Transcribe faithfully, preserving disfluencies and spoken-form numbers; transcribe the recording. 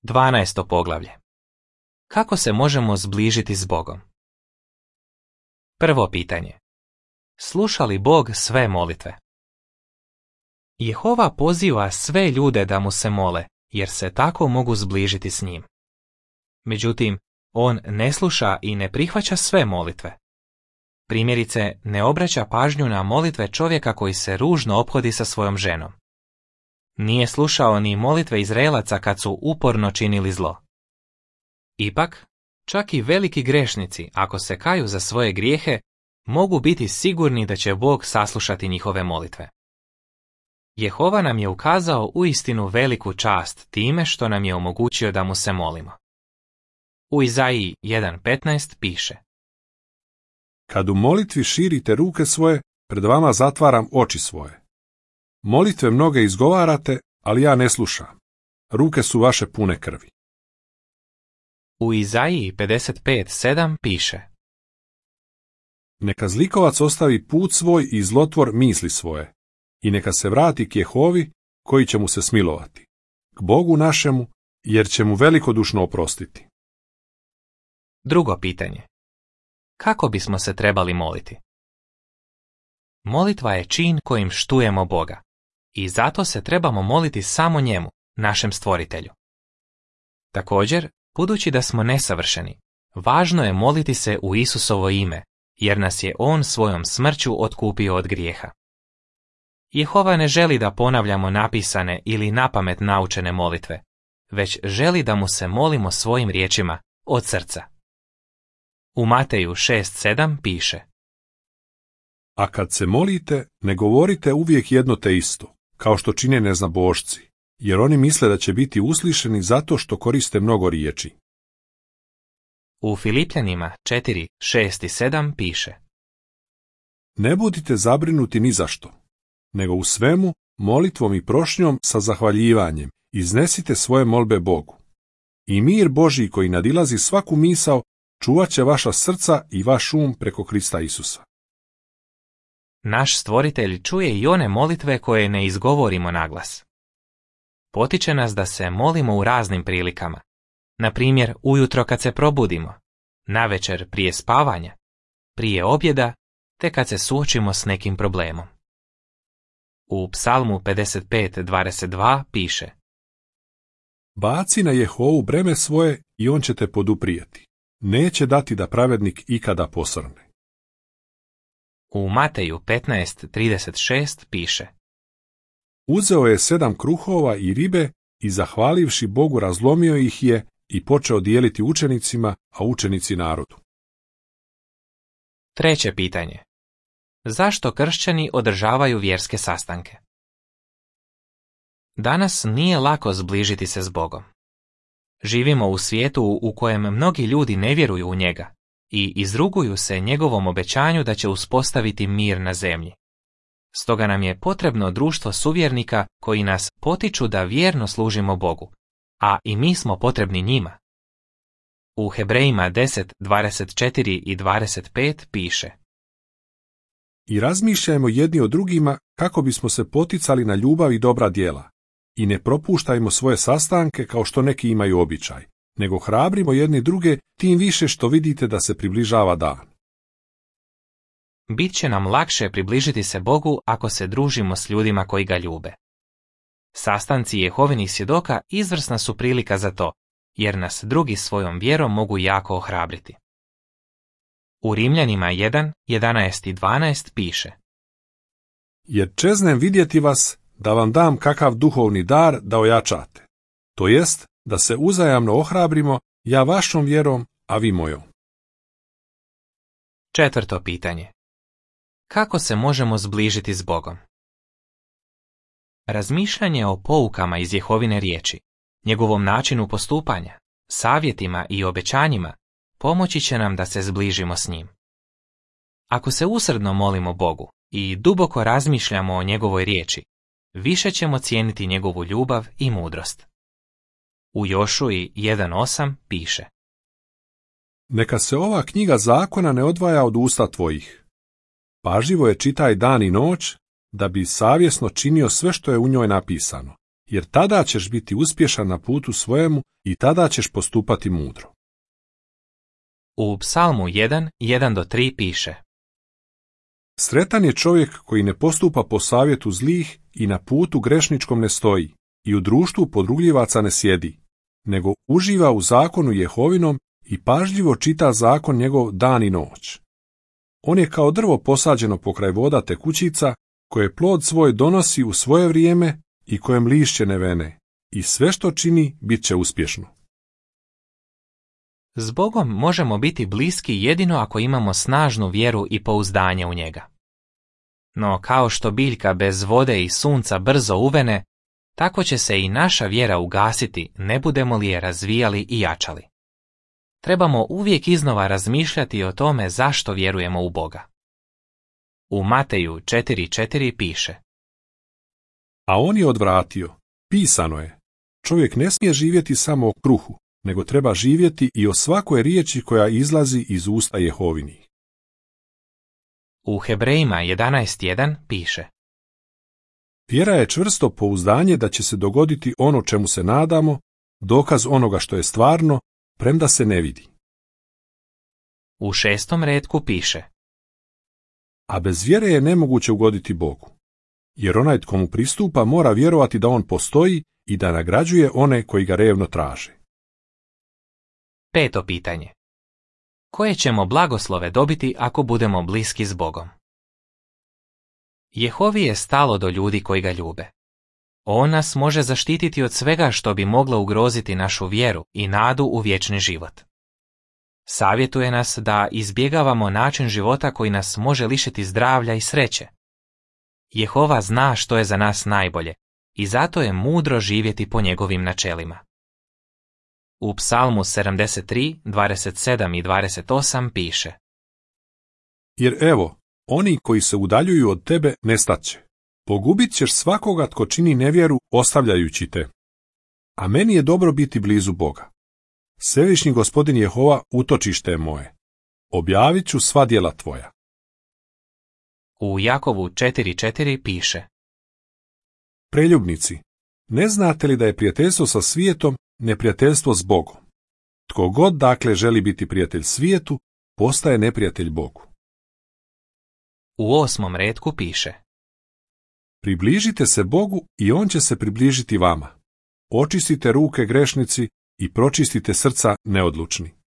Dvanaesto poglavlje. Kako se možemo zbližiti s Bogom? Prvo pitanje. Sluša li Bog sve molitve? Jehova poziva sve ljude da mu se mole, jer se tako mogu zbližiti s njim. Međutim, on ne sluša i ne prihvaća sve molitve. Primjerice, ne obraća pažnju na molitve čovjeka koji se ružno ophodi sa svojom ženom. Nije slušao ni molitve Izraelaca kad su uporno činili zlo. Ipak, čak i veliki grešnici, ako se kaju za svoje grijehe, mogu biti sigurni da će Bog saslušati njihove molitve. Jehova nam je ukazao uistinu veliku čast time što nam je omogućio da mu se molimo. U Izaiji jedan petnaest piše: Kad u molitvi širite ruke svoje, pred vama zatvaram oči svoje. Molitve mnoge izgovarate, ali ja ne slušam. Ruke su vaše pune krvi. U Izaiji pedeset pet sedam piše: Neka zlikovac ostavi put svoj i zlotvor misli svoje, i neka se vrati k Jehovi, koji će mu se smilovati, k Bogu našemu, jer će mu velikodušno oprostiti. Drugo pitanje. Kako bismo se trebali moliti? Molitva je čin kojim štujemo Boga, i zato se trebamo moliti samo njemu, našem stvoritelju. Također, budući da smo nesavršeni, važno je moliti se u Isusovo ime, jer nas je on svojom smrću otkupio od grijeha. Jehova ne želi da ponavljamo napisane ili napamet naučene molitve, već želi da mu se molimo svojim riječima, od srca. U Mateju šest sedam piše: A kad se molite, ne govorite uvijek jedno te isto, kao što čine neznabošci, jer oni misle da će biti uslišeni zato što koriste mnogo riječi. U Filipljanima četiri šest i sedam piše: Ne budite zabrinuti ni za što, nego u svemu, molitvom i prošnjom sa zahvaljivanjem, iznesite svoje molbe Bogu. I mir Božji koji nadilazi svaku misao, čuvat će vaša srca i vaš um preko Krista Isusa. Naš stvoritelj čuje i one molitve koje ne izgovorimo naglas. Potiče nas da se molimo u raznim prilikama. Na primjer, ujutro kad se probudimo, navečer prije spavanja, prije objeda, te kad se suočimo s nekim problemom. U Psalmu pedeset pet dvadeset dva piše: Baci na Jehovu breme svoje i on će te poduprijeti. Neće dati da pravednik ikada posrne. U Mateju petnaest trideset šest piše: Uzeo je sedam kruhova i ribe i zahvalivši Bogu razlomio ih je i počeo dijeliti učenicima, a učenici narodu. Treće pitanje. Zašto kršćani održavaju vjerske sastanke? Danas nije lako zbližiti se s Bogom. Živimo u svijetu u kojem mnogi ljudi ne vjeruju u njega i izruguju se njegovom obećanju da će uspostaviti mir na zemlji. Stoga nam je potrebno društvo suvjernika koji nas potiču da vjerno služimo Bogu, a i mi smo potrebni njima. U Hebrejima deset dvadeset četiri i dvadeset pet piše: I razmišljajmo jedni o drugima kako bismo se poticali na ljubav i dobra djela. I ne propuštajmo svoje sastanke kao što neki imaju običaj, nego hrabrimo jedni druge, tim više što vidite da se približava dan. Bit će nam lakše približiti se Bogu ako se družimo s ljudima koji ga ljube. Sastanci Jehovinih svjedoka izvrsna su prilika za to, jer nas drugi svojom vjerom mogu jako ohrabriti. U Rimljanima jedan jedanaest i dvanaest piše: Jer čeznem vidjeti vas, da vam dam kakav duhovni dar da ojačate, to jest da se uzajamno ohrabrimo, ja vašom vjerom, a vi mojom. Četvrto pitanje. Kako se možemo zbližiti s Bogom? Razmišljanje o poukama iz Jehovine riječi, njegovom načinu postupanja, savjetima i obećanjima pomoći će nam da se zbližimo s njim. Ako se usrdno molimo Bogu i duboko razmišljamo o njegovoj riječi, više ćemo cijeniti njegovu ljubav i mudrost. U Jošuji jedan osam piše: Neka se ova knjiga zakona ne odvaja od usta tvojih. Pažljivo je čitaj dan i noć, da bi savjesno činio sve što je u njoj napisano. jer tada ćeš biti uspješan na putu svojemu i tada ćeš postupati mudro. U Psalmu jedan, jedan do tri piše: Sretan je čovjek koji ne postupa po savjetu zlih i na putu grešničkom ne stoji i u društvu podrugljivaca ne sjedi, nego uživa u zakonu Jehovinom i pažljivo čita zakon njegov dan i noć. On je kao drvo posađeno pokraj voda tekućica, koje plod svoj donosi u svoje vrijeme i kojem lišće ne vene, i sve što čini bit će uspješno. S Bogom možemo biti bliski jedino ako imamo snažnu vjeru i pouzdanje u njega. No kao što biljka bez vode i sunca brzo uvene, tako će se i naša vjera ugasiti, ne budemo li je razvijali i jačali. Trebamo uvijek iznova razmišljati o tome zašto vjerujemo u Boga. U Mateju četiri četiri piše: A on je odvratio, pisano je, čovjek ne smije živjeti samo o kruhu, nego treba živjeti i o svakoj riječi koja izlazi iz usta Jehovinih. U Hebrejima jedanaest jedan piše: Vjera je čvrsto pouzdanje da će se dogoditi ono čemu se nadamo, dokaz onoga što je stvarno, premda se ne vidi. U šestom retku piše: A bez vjere je nemoguće ugoditi Bogu, jer onaj tko mu pristupa mora vjerovati da on postoji i da nagrađuje one koji ga revno traže. Peto pitanje. Koje ćemo blagoslove dobiti ako budemo bliski s Bogom? Jehovi je stalo do ljudi koji ga ljube. On nas može zaštititi od svega što bi moglo ugroziti našu vjeru i nadu u vječni život. Savjetuje nas da izbjegavamo način života koji nas može lišiti zdravlja i sreće. Jehova zna što je za nas najbolje i zato je mudro živjeti po njegovim načelima. U Psalmu sedamdeset tri, dvadeset sedam i dvadeset osam piše: Jer evo, oni koji se udaljuju od tebe nestaće. Pogubit ćeš svakoga tko čini nevjeru ostavljajući te. A meni je dobro biti blizu Boga. Svevišnji Gospodin Jehova utočište je moje. Objavit ću sva djela tvoja. U Jakovu četiri četiri piše: Preljubnici, ne znate li da je prijateljstvo sa svijetom neprijateljstvo s Bogom? Tko god dakle želi biti prijatelj svijetu, postaje neprijatelj Bogu. U osmom retku piše: Približite se Bogu i on će se približiti vama. Očistite ruke grešnici i pročistite srca neodlučni.